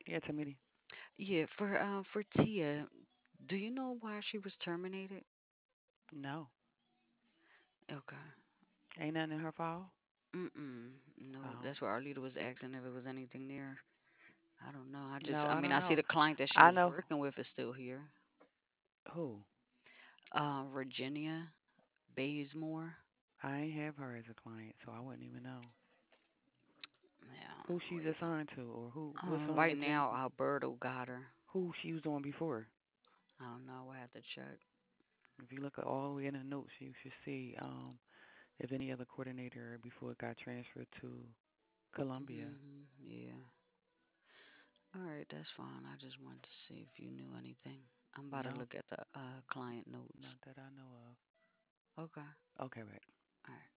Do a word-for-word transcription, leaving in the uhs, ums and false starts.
Yeah, Tamiti. Yeah, for uh for Tia, do you know why she was terminated? No, Okay. ain't nothing in her file. Mm-mm. No, Oh, that's what our leader was asking if it was anything there. I don't know. I just, no, I I mean, don't I see know. the client that she I was know working with is still here. who. Uh, Virginia Bazemore. I ain't have her as a client, so I wouldn't even know Yeah, who she's wait. assigned to or who what's Uh, on right the now, Genesis. Alberto got her. Who she was on before. I don't know. I have to check. If you look at all the way in the notes, you should see um if any other coordinator before it got transferred to Columbia. Hmm. Yeah. All right, that's fine. I just wanted to see if you knew anything. I'm about to No, look at the uh, client notes. not that I know Okay. of. Okay, right. All right.